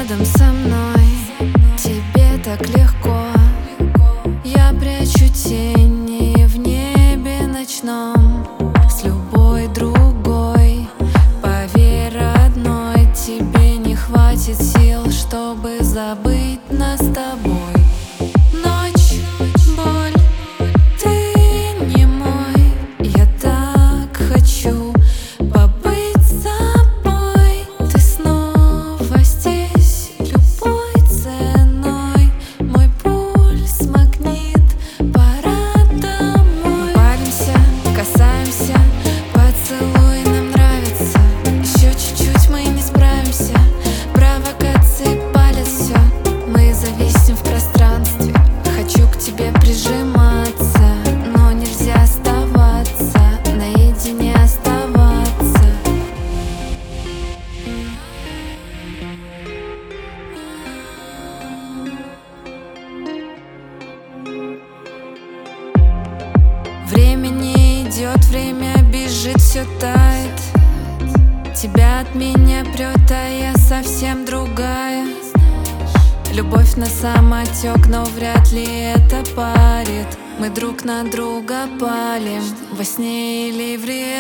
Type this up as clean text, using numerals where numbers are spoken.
рядом со мной, тебе так легко. Я прячу тени в небе ночном с любой другой. Поверь, родной, тебе не хватит сил, чтобы забыть нас с тобой. Ночь, боль, ты не мой. Я так хочу побыть с собой. Ты снова здесь, любой ценой. Мой пульс магнит, пора домой. Палимся, касаемся, поцелуй нам нравится. Еще чуть-чуть мы не справимся. Провокации палят все. Мы зависим в пространстве. Хочу к тебе прижиматься, но нельзя оставаться, наедине оставаться. Время не идет, время бежит, все тает. Тебя от меня прет, а я совсем другая. Любовь на самотек, но вряд ли это парит. Мы друг на друга палим, во сне или в реальности.